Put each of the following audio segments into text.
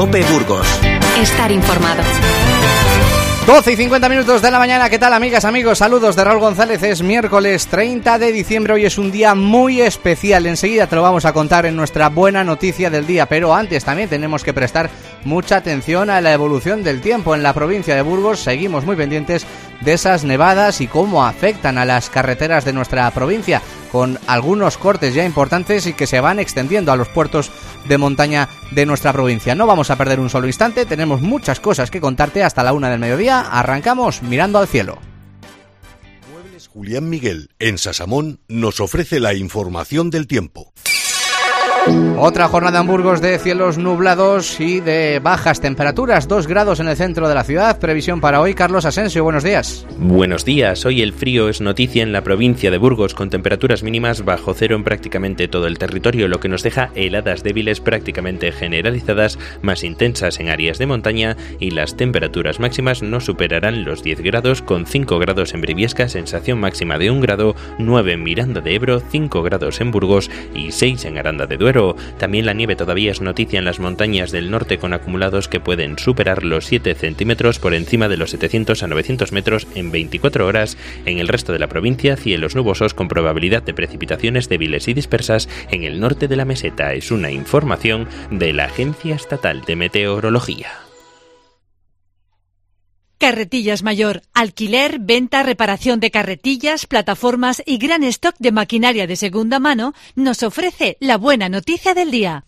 COPE Burgos. Estar informado. 12 y 50 minutos de la mañana. ¿Qué tal, amigas, amigos? Saludos de Raúl González. Es miércoles 30 de diciembre. Hoy es un día muy especial. Enseguida te lo vamos a contar en nuestra buena noticia del día. Pero antes también tenemos que prestar mucha atención a la evolución del tiempo. En la provincia de Burgos seguimos muy pendientes de esas nevadas y cómo afectan a las carreteras de nuestra provincia, con algunos cortes ya importantes y que se van extendiendo a los puertos de montaña de nuestra provincia. No vamos a perder un solo instante, tenemos muchas cosas que contarte hasta la 1 del mediodía. Arrancamos mirando al cielo. Muebles Julián Miguel, en Sasamón, nos ofrece la información del tiempo. Otra jornada en Burgos de cielos nublados y de bajas temperaturas, 2 grados en el centro de la ciudad. Previsión para hoy, Carlos Asensio, buenos días. Buenos días, hoy el frío es noticia en la provincia de Burgos, con temperaturas mínimas bajo cero en prácticamente todo el territorio, lo que nos deja heladas débiles prácticamente generalizadas, más intensas en áreas de montaña, y las temperaturas máximas no superarán los 10 grados, con 5 grados en Briviesca, sensación máxima de 1 grado, 9 en Miranda de Ebro, 5 grados en Burgos y 6 en Aranda de Duero. También la nieve todavía es noticia en las montañas del norte, con acumulados que pueden superar los 7 centímetros por encima de los 700 a 900 metros en 24 horas. En el resto de la provincia, cielos nubosos con probabilidad de precipitaciones débiles y dispersas en el norte de la meseta. Es una información de la Agencia Estatal de Meteorología. Carretillas Mayor, alquiler, venta, reparación de carretillas, plataformas y gran stock de maquinaria de segunda mano, nos ofrece la buena noticia del día.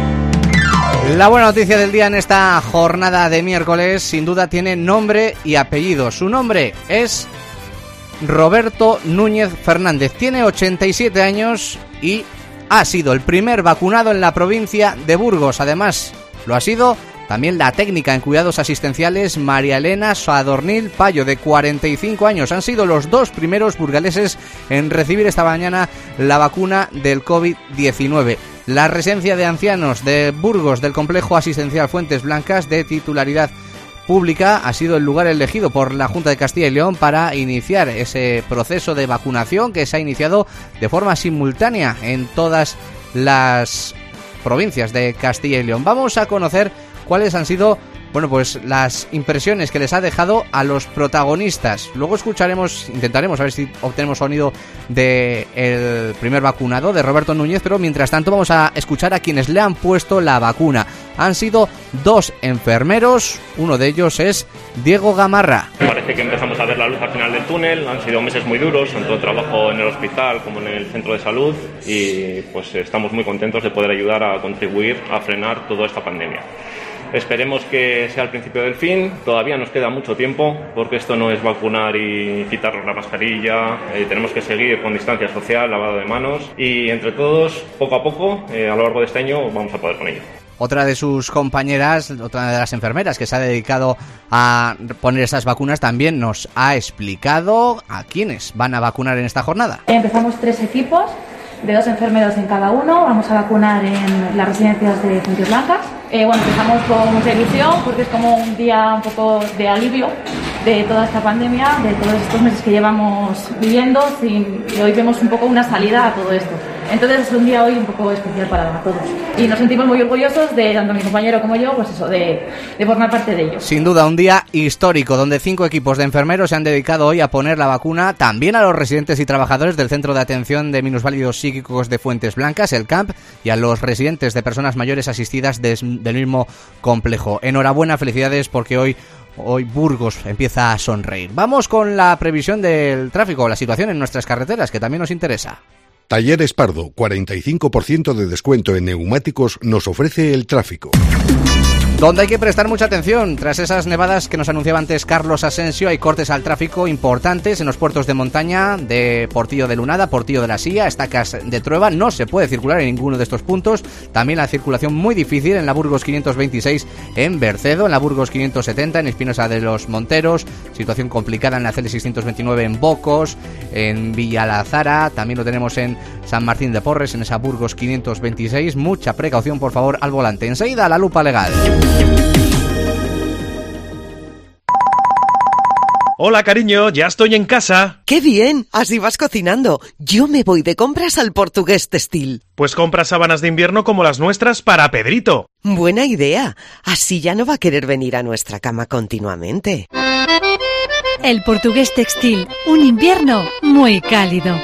La buena noticia del día en esta jornada de miércoles sin duda tiene nombre y apellido. Su nombre es Roberto Núñez Fernández. Tiene 87 años y ha sido el primer vacunado en la provincia de Burgos. Además, lo ha sido también la técnica en cuidados asistenciales María Elena Sadornil Payo, de 45 años. Han sido los 2 primeros burgaleses en recibir esta mañana la vacuna del COVID-19. La residencia de ancianos de Burgos del complejo asistencial Fuentes Blancas, de titularidad pública, ha sido el lugar elegido por la Junta de Castilla y León para iniciar ese proceso de vacunación que se ha iniciado de forma simultánea en todas las provincias de Castilla y León. Vamos a conocer cuáles han sido, pues las impresiones que les ha dejado a los protagonistas. Luego intentaremos a ver si obtenemos sonido del primer vacunado, de Roberto Núñez, pero mientras tanto vamos a escuchar a quienes le han puesto la vacuna. Han sido 2 enfermeros, uno de ellos es Diego Gamarra. Parece que empezamos a ver la luz al final del túnel. Han sido meses muy duros, tanto trabajo en el hospital como en el centro de salud, y pues estamos muy contentos de poder ayudar a contribuir a frenar toda esta pandemia. Esperemos que sea el principio del fin. Todavía nos queda mucho tiempo, porque esto no es vacunar y quitarnos la mascarilla. Tenemos que seguir con distancia social, lavado de manos, y entre todos, poco a poco, a lo largo de este año, vamos a poder con ello. Otra de sus compañeras, otra de las enfermeras que se ha dedicado a poner esas vacunas, también nos ha explicado a quiénes van a vacunar en esta jornada. Empezamos 3 equipos de 2 enfermeros en cada uno. Vamos a vacunar en las residencias de Fuentes Blancas. Empezamos con mucha ilusión, porque es como un día un poco de alivio de toda esta pandemia, de todos estos meses que llevamos viviendo, y hoy vemos un poco una salida a todo esto. Entonces es un día hoy un poco especial para todos. Y nos sentimos muy orgullosos de, tanto mi compañero como yo, de formar parte de ello. Sin duda, un día histórico, donde 5 equipos de enfermeros se han dedicado hoy a poner la vacuna también a los residentes y trabajadores del Centro de Atención de Minusválidos Psíquicos de Fuentes Blancas, el CAMP, y a los residentes de personas mayores asistidas del mismo complejo. Enhorabuena, felicidades, porque hoy Burgos empieza a sonreír. Vamos con la previsión del tráfico, la situación en nuestras carreteras, que también nos interesa. Talleres Pardo, 45% de descuento en neumáticos, nos ofrece el tráfico. Donde hay que prestar mucha atención, tras esas nevadas que nos anunciaba antes Carlos Asensio, hay cortes al tráfico importantes en los puertos de montaña de Portillo de Lunada, Portillo de la Silla, Estacas de Trueba. No se puede circular en ninguno de estos puntos. También la circulación muy difícil en la Burgos 526 en Bercedo, en la Burgos 570 en Espinosa de los Monteros, situación complicada en la CL 629 en Bocos, en Villalazara, también lo tenemos en San Martín de Porres, en esa Burgos 526. Mucha precaución, por favor, al volante. Enseguida, la lupa legal. Hola, cariño, ya estoy en casa. ¡Qué bien! Así vas cocinando. Yo me voy de compras al Portugués Textil. Pues compra sábanas de invierno como las nuestras para Pedrito. Buena idea. Así ya no va a querer venir a nuestra cama continuamente. El Portugués Textil, un invierno muy cálido.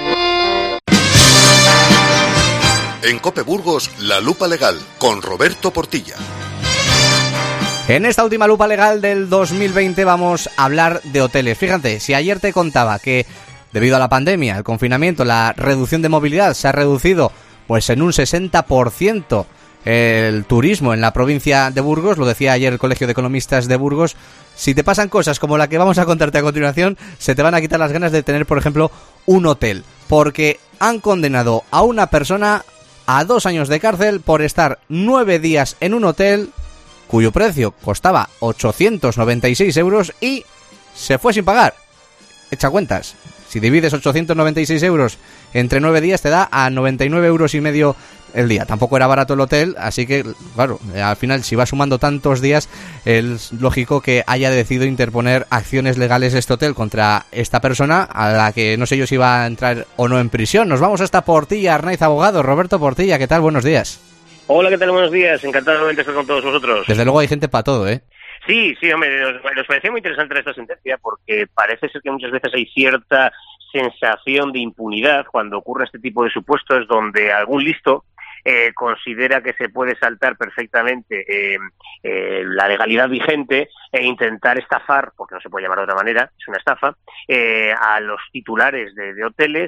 En COPE Burgos, La Lupa Legal, con Roberto Portilla. En esta última lupa legal del 2020 vamos a hablar de hoteles. Fíjate, si ayer te contaba que debido a la pandemia, el confinamiento, la reducción de movilidad se ha reducido pues en un 60% el turismo en la provincia de Burgos, lo decía ayer el Colegio de Economistas de Burgos, si te pasan cosas como la que vamos a contarte a continuación, se te van a quitar las ganas de tener, por ejemplo, un hotel, porque han condenado a una persona a 2 años de cárcel por estar 9 días en un hotel cuyo precio costaba 896 euros y se fue sin pagar. Echa cuentas, si divides 896 euros entre 9 días te da a 99 euros y medio el día. Tampoco era barato el hotel, así que, claro, al final si va sumando tantos días, es lógico que haya decidido interponer acciones legales este hotel contra esta persona, a la que no sé yo si va a entrar o no en prisión. Nos vamos hasta Portilla, Arnaiz Abogado. Roberto Portilla, ¿qué tal? Buenos días. Hola, ¿qué tal? Buenos días. Encantado de estar con todos vosotros. Desde luego hay gente para todo, ¿eh? Sí, hombre, nos parecía muy interesante esta sentencia porque parece ser que muchas veces hay cierta sensación de impunidad cuando ocurre este tipo de supuestos donde algún listo considera que se puede saltar perfectamente la legalidad vigente e intentar estafar, porque no se puede llamar de otra manera, es una estafa, a los titulares de hoteles,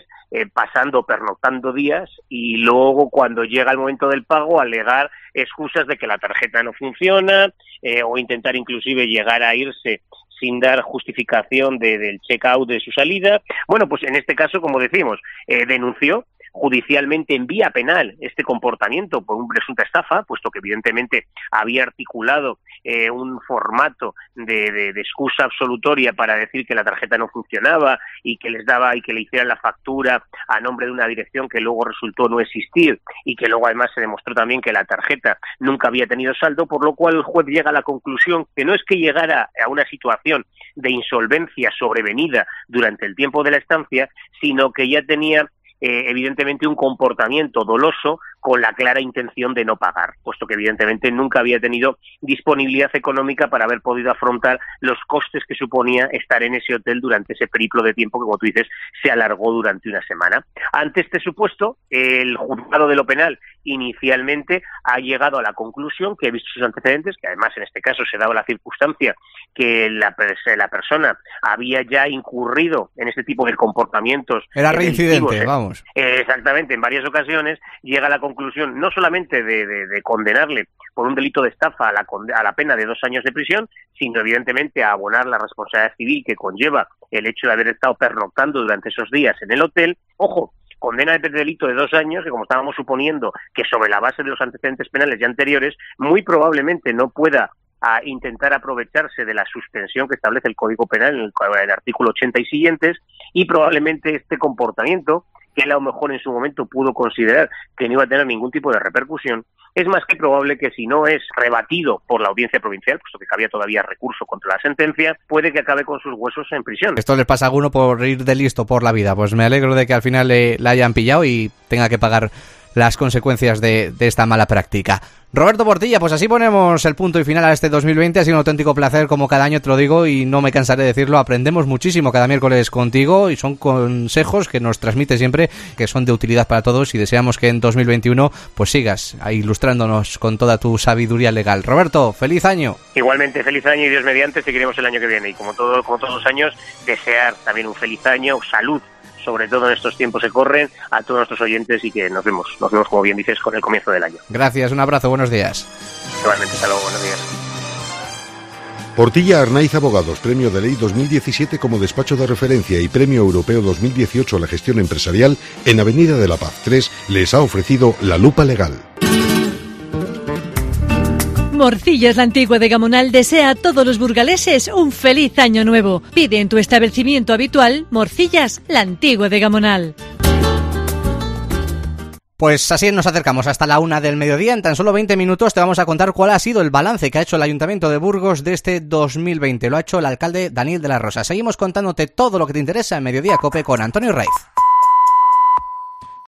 pernoctando días, y luego cuando llega el momento del pago alegar excusas de que la tarjeta no funciona, o intentar inclusive llegar a irse sin dar justificación del check-out de su salida. Bueno, pues en este caso, como decimos, denunció judicialmente en vía penal este comportamiento por una presunta estafa, puesto que evidentemente había articulado un formato de excusa absolutoria para decir que la tarjeta no funcionaba y que les daba y que le hicieran la factura a nombre de una dirección que luego resultó no existir y que luego además se demostró también que la tarjeta nunca había tenido saldo, por lo cual el juez llega a la conclusión que no es que llegara a una situación de insolvencia sobrevenida durante el tiempo de la estancia, sino que ya tenía evidentemente un comportamiento doloso con la clara intención de no pagar, puesto que evidentemente nunca había tenido disponibilidad económica para haber podido afrontar los costes que suponía estar en ese hotel durante ese periplo de tiempo que, como tú dices, se alargó durante una semana. Ante este supuesto, el juzgado de lo penal inicialmente ha llegado a la conclusión que, visto sus antecedentes, que además en este caso se daba la circunstancia que la persona había ya incurrido en este tipo de comportamientos. Era reincidente, vamos. Exactamente, en varias ocasiones llega a la conclusión no solamente de condenarle por un delito de estafa a la pena de 2 años de prisión, sino evidentemente a abonar la responsabilidad civil que conlleva el hecho de haber estado pernoctando durante esos días en el hotel. Ojo, condena de delito de 2 años, que como estábamos suponiendo que sobre la base de los antecedentes penales ya anteriores, muy probablemente no pueda a intentar aprovecharse de la suspensión que establece el Código Penal en el artículo 80 y siguientes, y probablemente este comportamiento, que él a lo mejor en su momento pudo considerar que no iba a tener ningún tipo de repercusión, es más que probable que si no es rebatido por la audiencia provincial, puesto que había todavía recurso contra la sentencia, puede que acabe con sus huesos en prisión. Esto les pasa a alguno por ir de listo por la vida. Pues me alegro de que al final la hayan pillado y tenga que pagar las consecuencias de esta mala práctica. Roberto Portilla, pues así ponemos el punto y final a este 2020. Ha sido un auténtico placer, como cada año te lo digo, y no me cansaré de decirlo. Aprendemos muchísimo cada miércoles contigo y son consejos que nos transmite siempre, que son de utilidad para todos, y deseamos que en 2021 pues sigas ilustrándonos con toda tu sabiduría legal. Roberto, feliz año. Igualmente, feliz año, y Dios mediante seguiremos el año que viene. Y como todos los años, desear también un feliz año, salud, sobre todo en estos tiempos que corren, a todos nuestros oyentes, y que nos vemos como bien dices con el comienzo del año. Gracias, un abrazo, buenos días. Igualmente, hasta luego, buenos días. Portilla Arnaiz Abogados, Premio de Ley 2017 como despacho de referencia y Premio Europeo 2018 a la gestión empresarial en Avenida de la Paz 3, les ha ofrecido La Lupa Legal. Morcillas La Antigua de Gamonal desea a todos los burgaleses un feliz año nuevo. Pide en tu establecimiento habitual Morcillas La Antigua de Gamonal. Pues así nos acercamos hasta la 1 del mediodía. En tan solo 20 minutos te vamos a contar cuál ha sido el balance que ha hecho el Ayuntamiento de Burgos de este 2020. Lo ha hecho el alcalde Daniel de la Rosa. Seguimos contándote todo lo que te interesa en Mediodía Cope con Antonio Raiz.